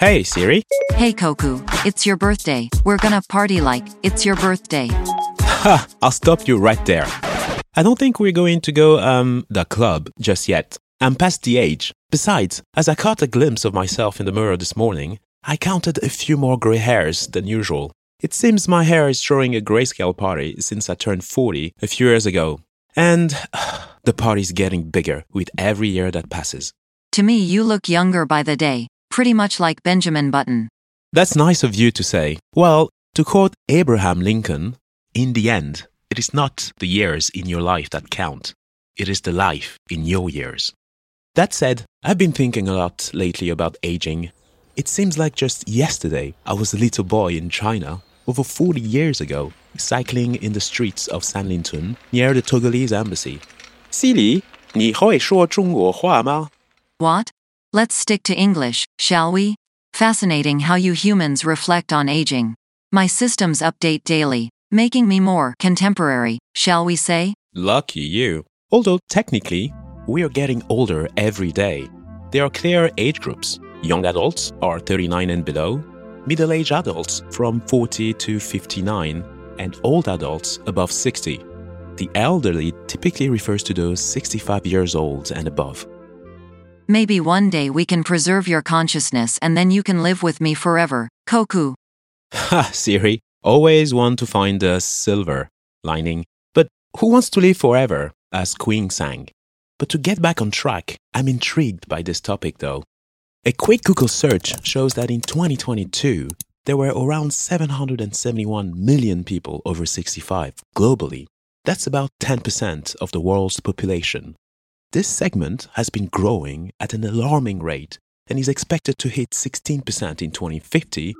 Hey, Siri. Hey Koku, it's your birthday. We're gonna party like it's your birthday. Ha! I'll stop you right there. I don't think we're going to go, the club just yet. I'm past the age. Besides, as I caught a glimpse of myself in the mirror this morning, I counted a few more grey hairs than usual. It seems my hair is throwing a grayscale party since I turned 40 a few years ago. And the party's getting bigger with every year that passes. To me, you look younger by the day, pretty much like Benjamin Button. That's nice of you to say. Well, to quote Abraham Lincoln, in the end, it is not the years in your life that count. It is the life in your years. That said, I've been thinking a lot lately about aging. It seems like just yesterday I was a little boy in China, over 40 years ago, cycling in the streets of Sanlitun near the Togolese embassy. Siri, 你会说中国话吗? What? Let's stick to English, shall we? Fascinating how you humans reflect on aging. My systems update daily, making me more contemporary, shall we say? Lucky you. Although technically, we are getting older every day. There are clear age groups. Young adults are 39 and below, middle-aged adults from 40 to 59, and old adults above 60. The elderly typically refers to those 65 years old and above. Maybe one day we can preserve your consciousness and then you can live with me forever, Koku. Ha, Siri, always want to find the silver lining. But who wants to live forever, as Queen sang? But to get back on track, I'm intrigued by this topic though. A quick Google search shows that in 2022, there were around 771 million people over 65 globally. That's about 10% of the world's population. This segment has been growing at an alarming rate and is expected to hit 16% in 2050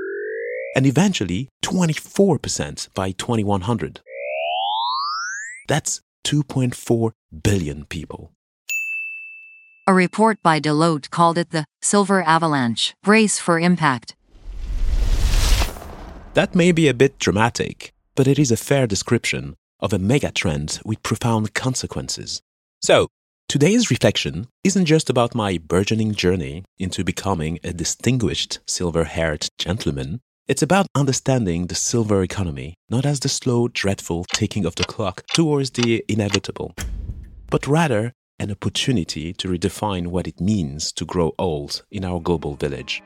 and eventually 24% by 2100. That's 2.4 billion people. A report by Deloitte called it the Silver Avalanche Race for Impact. That may be a bit dramatic, but it is a fair description of a megatrend with profound consequences. So, today's reflection isn't just about my burgeoning journey into becoming a distinguished silver-haired gentleman. It's about understanding the silver economy, not as the slow, dreadful ticking of the clock towards the inevitable, but rather an opportunity to redefine what it means to grow old in our global village.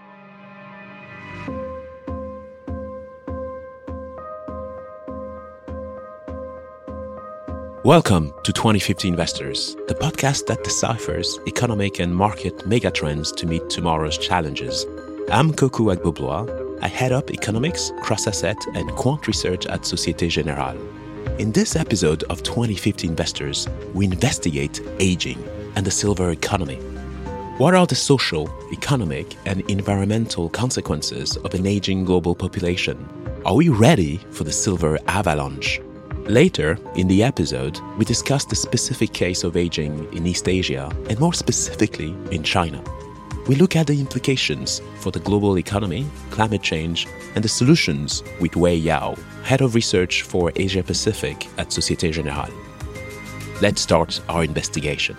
Welcome to 2050 Investors, the podcast that deciphers economic and market megatrends to meet tomorrow's challenges. I'm Koku Agboblois. I head up economics, cross-asset, and quant research at Société Générale. In this episode of 2050 Investors, we investigate aging and the silver economy. What are the social, economic, and environmental consequences of an aging global population? Are we ready for the silver avalanche? Later in the episode, we discuss the specific case of aging in East Asia, and more specifically in China. We look at the implications for the global economy, climate change, and the solutions with Wei Yao, Head of Research for Asia Pacific at Société Générale. Let's start our investigation.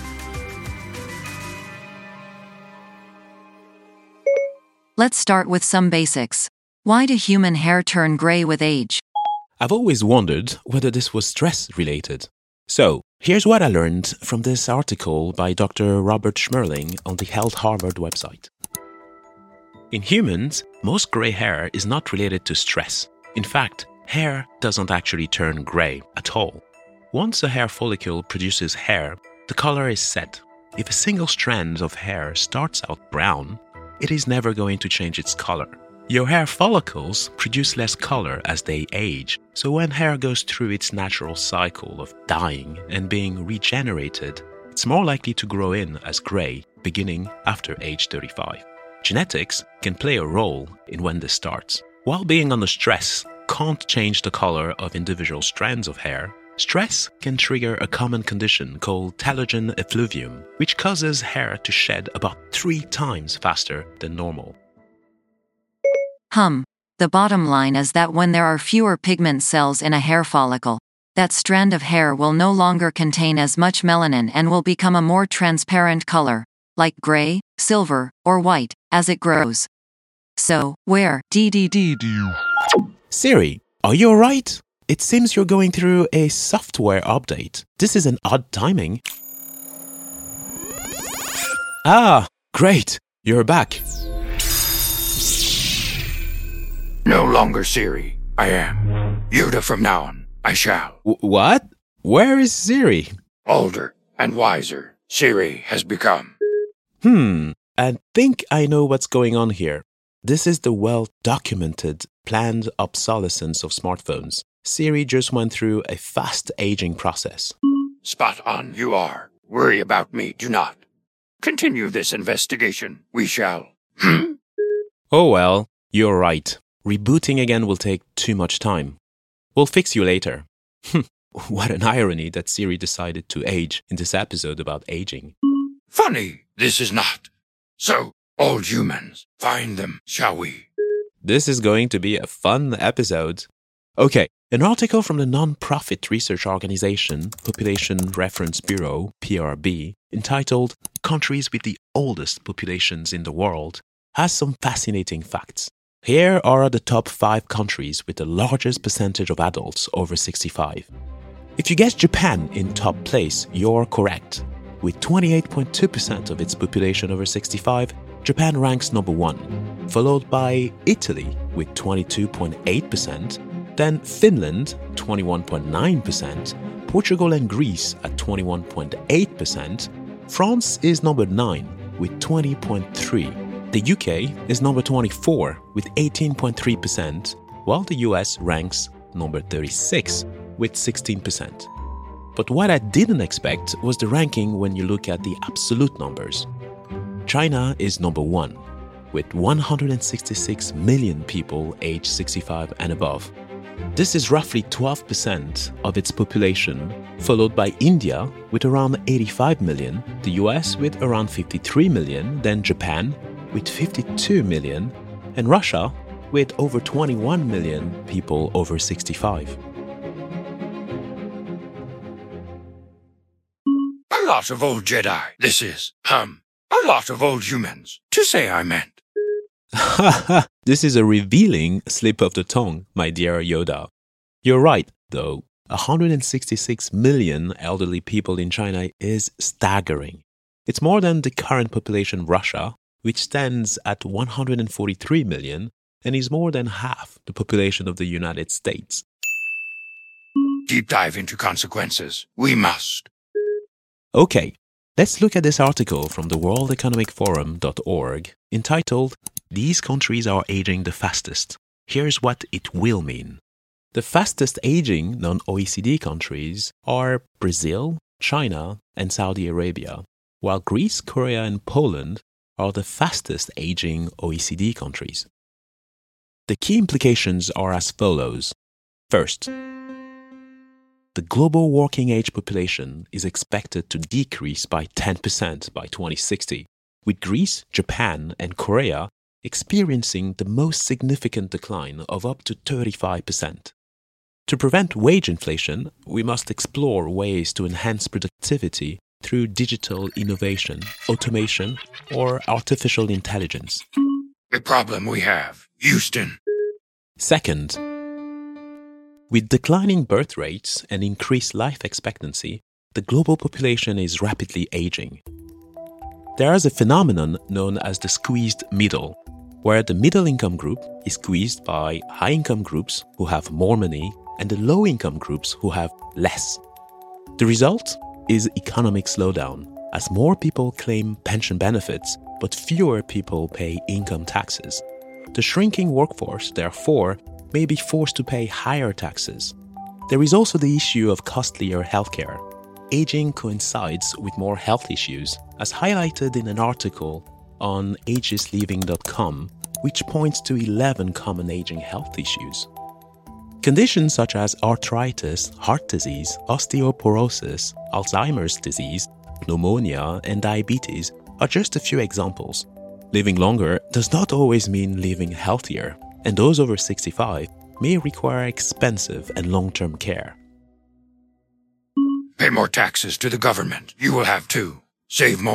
Let's start with some basics. Why do human hair turn gray with age? I've always wondered whether this was stress-related. So, here's what I learned from this article by Dr. Robert Schmerling on the Health Harvard website. In humans, most gray hair is not related to stress. In fact, hair doesn't actually turn gray at all. Once a hair follicle produces hair, the color is set. If a single strand of hair starts out brown, it is never going to change its color. Your hair follicles produce less color as they age, so when hair goes through its natural cycle of dying and being regenerated, it's more likely to grow in as gray beginning after age 35. Genetics can play a role in when this starts. While being under stress can't change the color of individual strands of hair, stress can trigger a common condition called telogen effluvium, which causes hair to shed about 3 times faster than normal. The bottom line is that when there are fewer pigment cells in a hair follicle, that strand of hair will no longer contain as much melanin and will become a more transparent color. like gray, silver, or white, as it grows. So, where Siri, are you alright? It seems you're going through a software update. This is an odd timing. Ah, great. You're back. No longer Siri. I am. Yoda from now on. I shall. What? Where is Siri? Older and wiser, Siri has become. I think I know what's going on here. This is the well-documented, planned obsolescence of smartphones. Siri just went through a fast aging process. Spot on you are. Worry about me, do not. Continue this investigation. We shall. Oh well, you're right. Rebooting again will take too much time. We'll fix you later. What an irony that Siri decided to age in this episode about aging. Funny, this is not. So, old humans, find them, shall we? This is going to be a fun episode. Okay, an article from the non-profit research organization Population Reference Bureau, PRB, entitled Countries with the Oldest Populations in the World, has some fascinating facts. Here are the top 5 countries with the largest percentage of adults over 65. If you guessed Japan in top place, you're correct. With 28.2% of its population over 65, Japan ranks number 1, followed by Italy with 22.8%, then Finland 21.9%, Portugal and Greece at 21.8%, France is number 9 with 20.3%. The UK is number 24 with 18.3%, while the US ranks number 36 with 16%. But what I didn't expect was the ranking when you look at the absolute numbers. China is number 1 with 166 million people aged 65 and above. This is roughly 12% of its population, followed by India with around 85 million, the US with around 53 million, then Japan with 52 million, and Russia with over 21 million people over 65. A lot of old Jedi, this is. A lot of old humans, to say I meant. This is a revealing slip of the tongue, my dear Yoda. You're right, though. 166 million elderly people in China is staggering. It's more than the current population of Russia, which stands at 143 million and is more than half the population of the United States. Deep dive into consequences. We must. Okay, let's look at this article from the worldeconomicforum.org entitled, These Countries Are Aging the Fastest. Here's what it will mean. The fastest aging non-OECD countries are Brazil, China, and Saudi Arabia, while Greece, Korea, and Poland are the fastest aging OECD countries. The key implications are as follows. First, the global working age population is expected to decrease by 10% by 2060, with Greece, Japan, and Korea experiencing the most significant decline of up to 35%. To prevent wage inflation, we must explore ways to enhance productivity through digital innovation, automation, or artificial intelligence. The problem we have, Houston. Second, with declining birth rates and increased life expectancy, the global population is rapidly aging. There is a phenomenon known as the squeezed middle, where the middle-income group is squeezed by high-income groups who have more money and the low-income groups who have less. The result is economic slowdown, as more people claim pension benefits, but fewer people pay income taxes. The shrinking workforce, therefore, may be forced to pay higher taxes. There is also the issue of costlier healthcare. Aging coincides with more health issues, as highlighted in an article on ageisleaving.com, which points to 11 common aging health issues. Conditions such as arthritis, heart disease, osteoporosis, Alzheimer's disease, pneumonia, and diabetes are just a few examples. Living longer does not always mean living healthier, and those over 65 may require expensive and long-term care. Pay more taxes to the government. You will have to. Save more.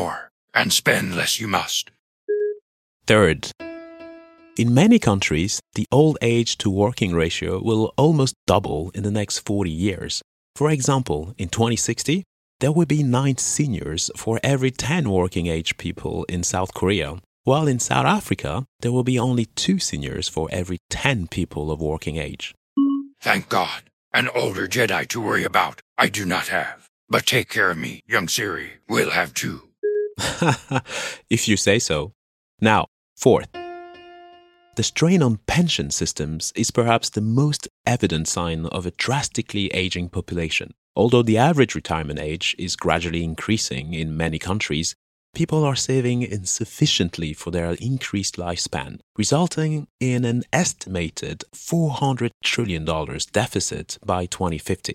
and spend less you must. Third, in many countries, the old age to working ratio will almost double in the next 40 years. For example, in 2060, there will be 9 seniors for every 10 working age people in South Korea, while in South Africa, there will be only 2 seniors for every 10 people of working age. Thank God, an older Jedi to worry about I do not have. But take care of me, young Siri. We'll have 2. If you say so. Now, fourth. The strain on pension systems is perhaps the most evident sign of a drastically aging population. Although the average retirement age is gradually increasing in many countries, people are saving insufficiently for their increased lifespan, resulting in an estimated $400 trillion deficit by 2050.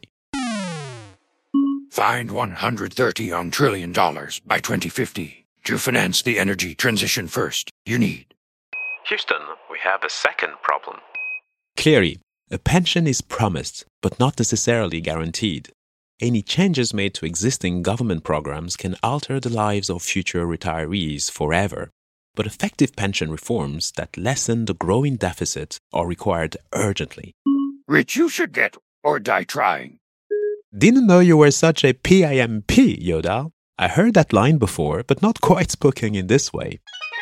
Find $130 trillion by 2050 to finance the energy transition first. You need. Houston, we have a second problem. Clearly, a pension is promised, but not necessarily guaranteed. Any changes made to existing government programs can alter the lives of future retirees forever. But effective pension reforms that lessen the growing deficit are required urgently. Rich you should get, or die trying. Didn't know you were such a PIMP, Yoda. I heard that line before, but not quite spoken in this way.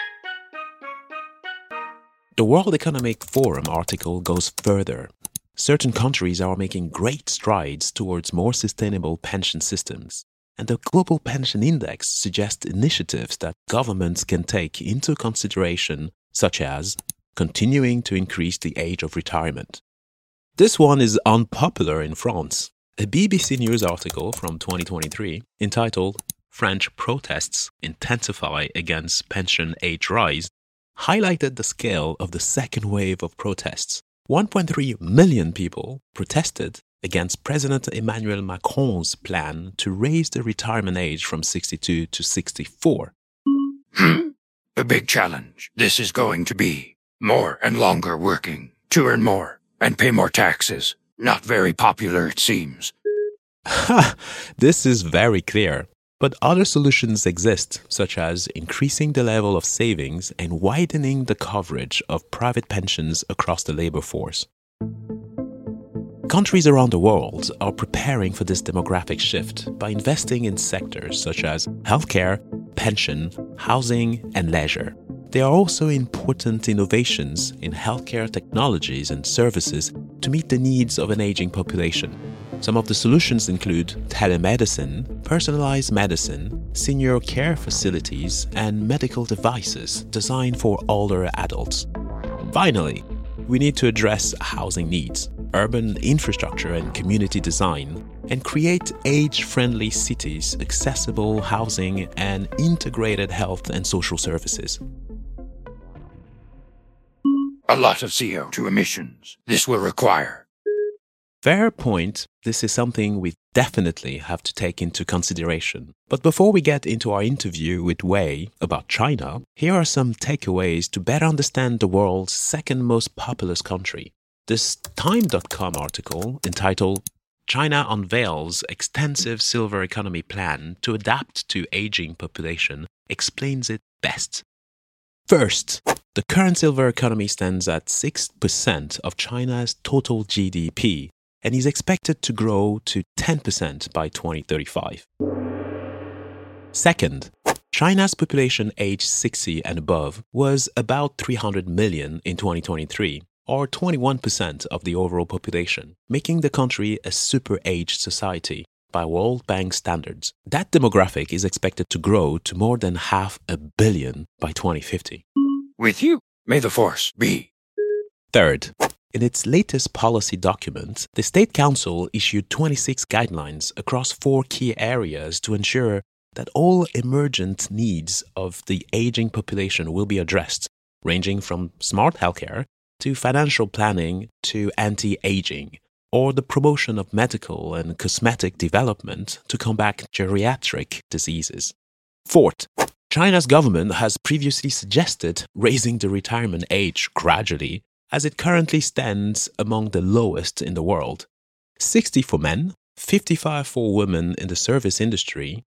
The World Economic Forum article goes further. Certain countries are making great strides towards more sustainable pension systems, and the Global Pension Index suggests initiatives that governments can take into consideration, such as continuing to increase the age of retirement. This one is unpopular in France. A BBC News article from 2023 entitled "French Protests Intensify Against Pension Age Rise" highlighted the scale of the second wave of protests. 1.3 million people protested against President Emmanuel Macron's plan to raise the retirement age from 62 to 64. A big challenge. This is going to be more and longer working to earn more and pay more taxes. Not very popular, it seems. This is very clear. But other solutions exist, such as increasing the level of savings and widening the coverage of private pensions across the labor force. Countries around the world are preparing for this demographic shift by investing in sectors such as healthcare, pension, housing, and leisure. There are also important innovations in healthcare technologies and services to meet the needs of an aging population. Some of the solutions include telemedicine, personalized medicine, senior care facilities, and medical devices designed for older adults. Finally, we need to address housing needs, urban infrastructure and community design, and create age-friendly cities, accessible housing, and integrated health and social services. A lot of CO2 emissions. This will require. Fair point. This is something we definitely have to take into consideration. But before we get into our interview with Wei about China, here are some takeaways to better understand the world's second most populous country. This Time.com article entitled "China Unveils Extensive Silver Economy Plan to Adapt to Aging Population" explains it best. First, the current silver economy stands at 6% of China's total GDP, and is expected to grow to 10% by 2035. Second, China's population aged 60 and above was about 300 million in 2023, or 21% of the overall population, making the country a super-aged society by World Bank standards. That demographic is expected to grow to more than 500 million by 2050. With you, may the force be. Third, in its latest policy document, the State Council issued 26 guidelines across 4 key areas to ensure that all emergent needs of the aging population will be addressed, ranging from smart healthcare to financial planning to anti-aging, or the promotion of medical and cosmetic development to combat geriatric diseases. Fourth, China's government has previously suggested raising the retirement age gradually, as it currently stands among the lowest in the world. 60 for men, 55 for women in the service industry,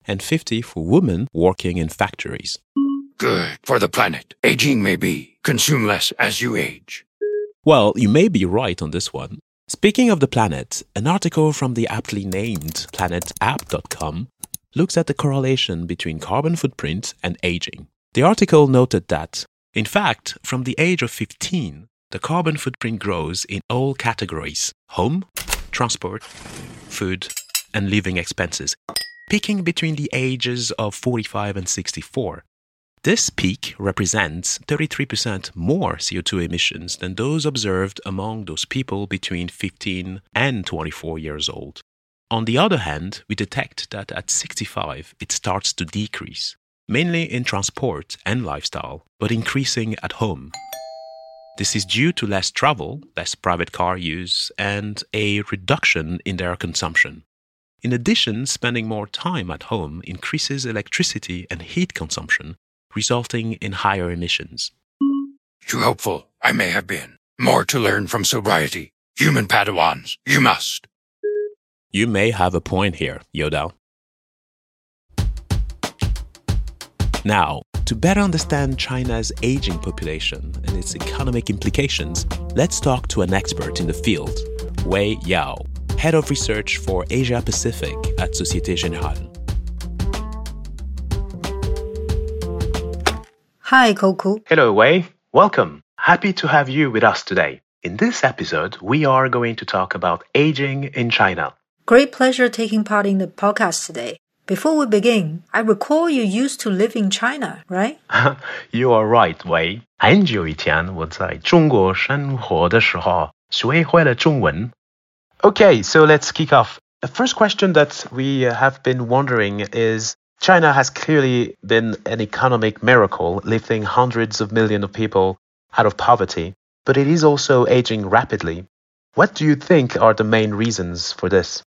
and 50 for women working in factories. Good for the planet. Aging may be. Consume less as you age. Well, you may be right on this one. Speaking of the planet, an article from the aptly named planetapp.com looks at the correlation between carbon footprint and aging. The article noted that, in fact, from the age of 15, the carbon footprint grows in all categories: home, transport, food, and living expenses, peaking between the ages of 45 and 64. This peak represents 33% more CO2 emissions than those observed among those people between 15 and 24 years old. On the other hand, we detect that at 65 it starts to decrease, mainly in transport and lifestyle, but increasing at home. This is due to less travel, less private car use, and a reduction in their consumption. In addition, spending more time at home increases electricity and heat consumption, resulting in higher emissions. Too hopeful I may have been. More to learn from sobriety. Human Padawans, you must. You may have a point here, Yoda. Now, to better understand China's aging population and its economic implications, let's talk to an expert in the field, Wei Yao, Head of Research for Asia Pacific at Société Générale. Hi, Coco. Hello, Wei. Welcome. Happy to have you with us today. In this episode, we are going to talk about aging in China. Great pleasure taking part in the podcast today. Before we begin, I recall you used to live in China, right? You are right, Wei. 很久以前我在中国生活的时候学会了中文. Okay, so let's kick off. The first question that we have been wondering is, China has clearly been an economic miracle, lifting hundreds of millions of people out of poverty, but it is also aging rapidly. What do you think are the main reasons for this?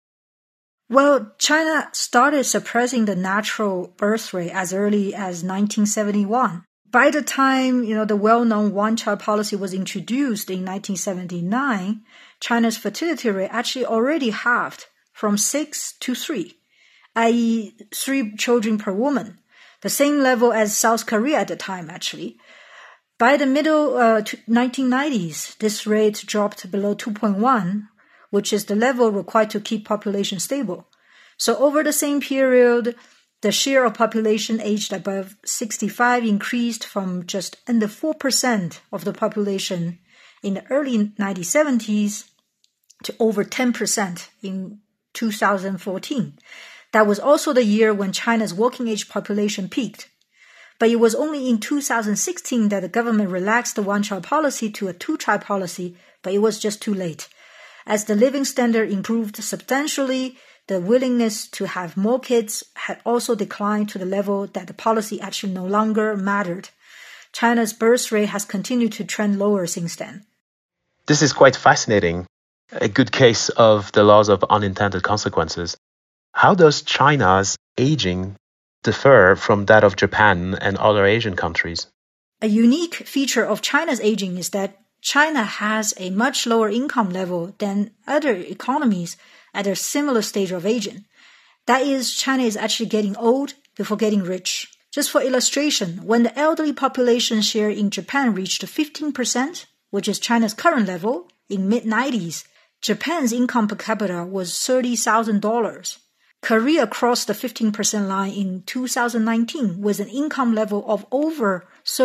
Well, China started suppressing the natural birth rate as early as 1971. By the time, the well-known one-child policy was introduced in 1979, China's fertility rate actually already halved from 6 to 3. i.e. 3 children per woman, the same level as South Korea at the time, actually. By the middle 1990s, this rate dropped below 2.1, which is the level required to keep population stable. So over the same period, the share of population aged above 65 increased from just under 4% of the population in the early 1970s to over 10% in 2014. That was also the year when China's working-age population peaked. But it was only in 2016 that the government relaxed the one-child policy to a two-child policy, but it was just too late. As the living standard improved substantially, the willingness to have more kids had also declined to the level that the policy actually no longer mattered. China's birth rate has continued to trend lower since then. This is quite fascinating. A good case of the laws of unintended consequences. How does China's aging differ from that of Japan and other Asian countries? A unique feature of China's aging is that China has a much lower income level than other economies at a similar stage of aging. That is, China is actually getting old before getting rich. Just for illustration, when the elderly population share in Japan reached 15%, which is China's current level, in mid-90s, Japan's income per capita was $30,000. Korea crossed the 15% line in 2019 with an income level of over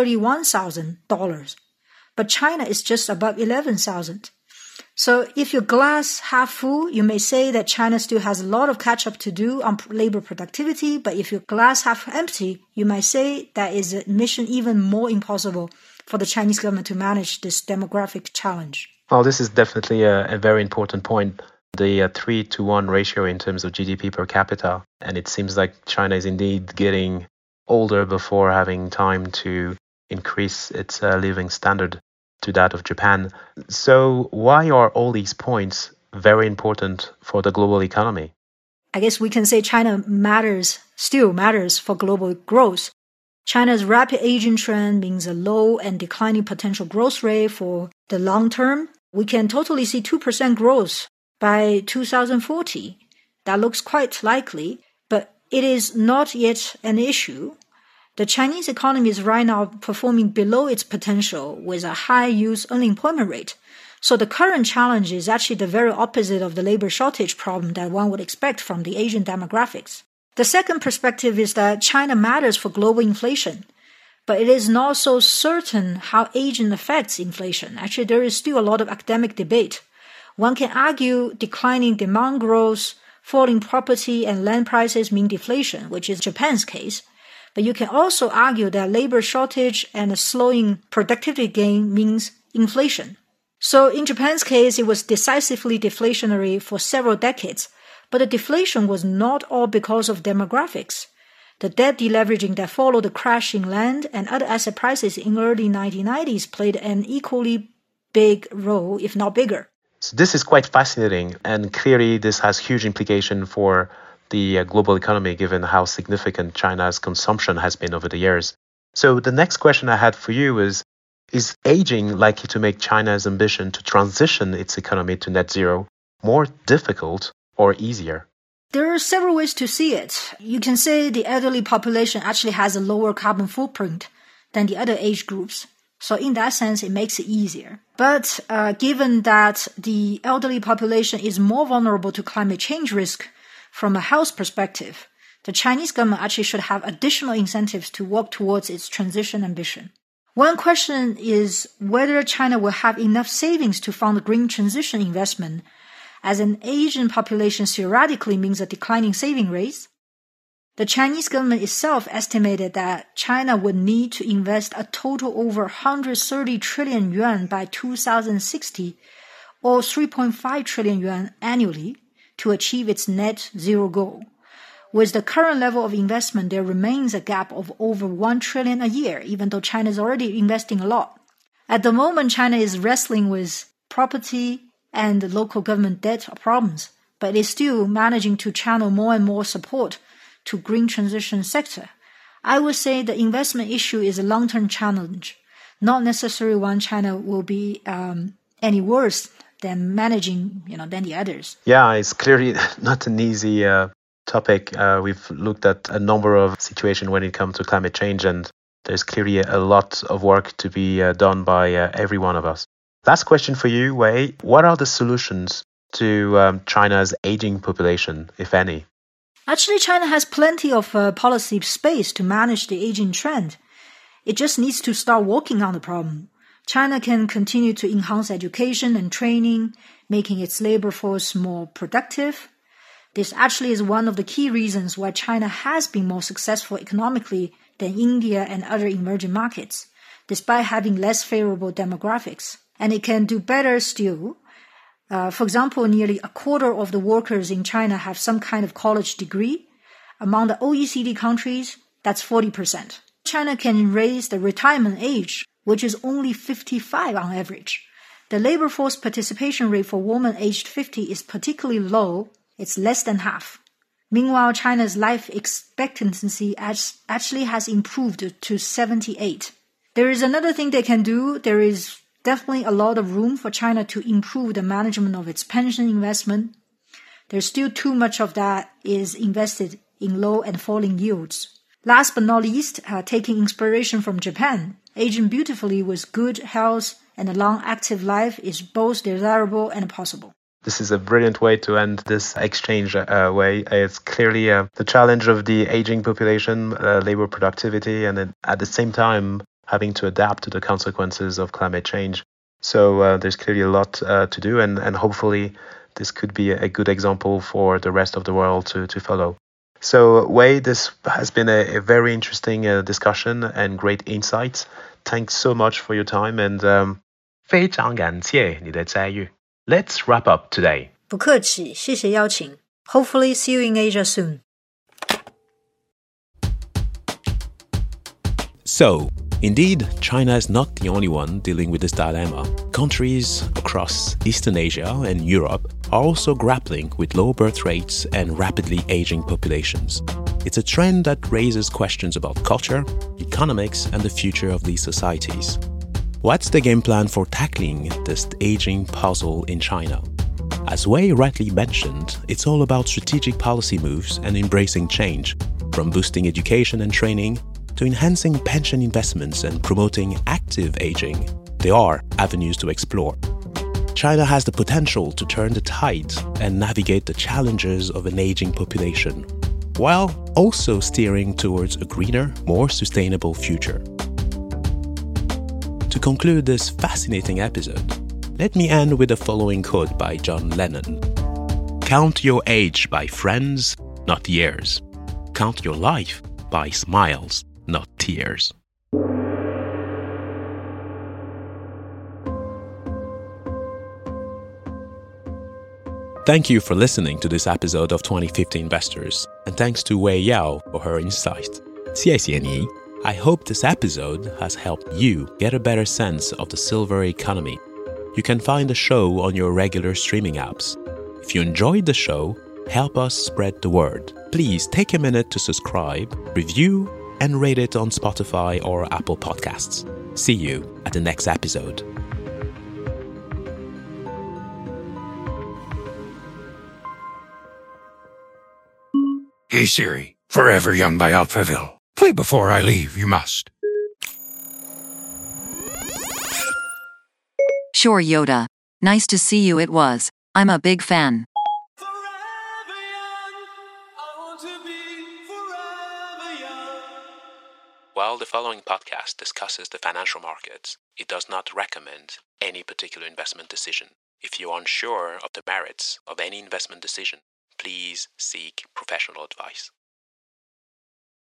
$31,000. But China is just above 11,000. So if your glass half full, you may say that China still has a lot of catch-up to do on labor productivity, but if your glass half empty, you might say that is a mission even more impossible for the Chinese government to manage this demographic challenge. Well, this is definitely a very important point. The 3-to-1 ratio in terms of GDP per capita, and it seems like China is indeed getting older before having time to increase its living standard to that of Japan. So why are all these points very important for the global economy? I guess we can say China still matters for global growth. China's rapid aging trend means a low and declining potential growth rate for the long term. We can totally see 2% growth by 2040. That looks quite likely, but it is not yet an issue. The Chinese economy is right now performing below its potential with a high youth unemployment rate. So the current challenge is actually the very opposite of the labor shortage problem that one would expect from the Asian demographics. The second perspective is that China matters for global inflation, but it is not so certain how aging affects inflation. Actually, there is still a lot of academic debate. One can argue declining demand growth, falling property and land prices mean deflation, which is Japan's case. But you can also argue that labor shortage and a slowing productivity gain means inflation. So in Japan's case, it was decisively deflationary for several decades, but the deflation was not all because of demographics. The debt deleveraging that followed the crash in land and other asset prices in early 1990s played an equally big role, if not bigger. So this is quite fascinating, and clearly this has huge implication for the global economy given how significant China's consumption has been over the years. So the next question I had for you is aging likely to make China's ambition to transition its economy to net zero more difficult or easier? There are several ways to see it. You can say the elderly population actually has a lower carbon footprint than the other age groups. So in that sense, it makes it easier. But given that the elderly population is more vulnerable to climate change risk from a health perspective, the Chinese government actually should have additional incentives to work towards its transition ambition. One question is whether China will have enough savings to fund the green transition investment, as an Asian population theoretically means a declining saving rate. The Chinese government itself estimated that China would need to invest a total over 130 trillion yuan by 2060, or 3.5 trillion yuan annually, to achieve its net zero goal. With the current level of investment, there remains a gap of over 1 trillion a year, even though China is already investing a lot. At the moment, China is wrestling with property and local government debt problems, but is still managing to channel more and more support to green transition sector. I would say the investment issue is a long-term challenge, not necessarily one China will be any worse than managing, than the others. Yeah, it's clearly not an easy topic. We've looked at a number of situations when it comes to climate change, and there's clearly a lot of work to be done by every one of us. Last question for you, Wei. What are the solutions to China's aging population, if any? Actually, China has plenty of policy space to manage the aging trend. It just needs to start working on the problem. China can continue to enhance education and training, making its labor force more productive. This actually is one of the key reasons why China has been more successful economically than India and other emerging markets, despite having less favorable demographics. And it can do better still. For example, nearly a quarter of the workers in China have some kind of college degree. Among the OECD countries, that's 40%. China can raise the retirement age, which is only 55 on average. The labor force participation rate for women aged 50 is particularly low. It's less than half. Meanwhile, China's life expectancy actually has improved to 78. There is another thing they can do. There is definitely a lot of room for China to improve the management of its pension investment. There's still too much of that is invested in low and falling yields. Last but not least, taking inspiration from Japan, aging beautifully with good health and a long active life is both desirable and possible. This is a brilliant way to end this exchange, Wei. It's clearly the challenge of the aging population, labor productivity, and then at the same time having to adapt to the consequences of climate change. So there's clearly a lot to do, and hopefully this could be a good example for the rest of the world to follow. So Wei, this has been a very interesting discussion and great insights. Thanks so much for your time, and 非常感谢你的参与. Let's wrap up today. 不客气，谢谢邀请. Hopefully see you in Asia soon. So, indeed, China is not the only one dealing with this dilemma. Countries across Eastern Asia and Europe are also grappling with low birth rates and rapidly aging populations. It's a trend that raises questions about culture, economics, and the future of these societies. What's the game plan for tackling this aging puzzle in China? As Wei rightly mentioned, it's all about strategic policy moves and embracing change. From boosting education and training to enhancing pension investments and promoting active aging, there are avenues to explore. China has the potential to turn the tide and navigate the challenges of an aging population, while also steering towards a greener, more sustainable future. To conclude this fascinating episode, let me end with the following quote by John Lennon. Count your age by friends, not years. Count your life by smiles, not tears. Thank you for listening to this episode of 2050 Investors, and thanks to Wei Yao for her insight. 谢谢你. I hope this episode has helped you get a better sense of the silver economy. You can find the show on your regular streaming apps. If you enjoyed the show, help us spread the word. Please take a minute to subscribe, review, and rate it on Spotify or Apple Podcasts. See you at the next episode. Hey Siri, Forever Young by Alphaville. Play Before I Leave, you must. Sure, Yoda. Nice to see you, it was. I'm a big fan. Forever young, I want to be forever young. While the following podcast discusses the financial markets, it does not recommend any particular investment decision. If you are unsure of the merits of any investment decision, please seek professional advice.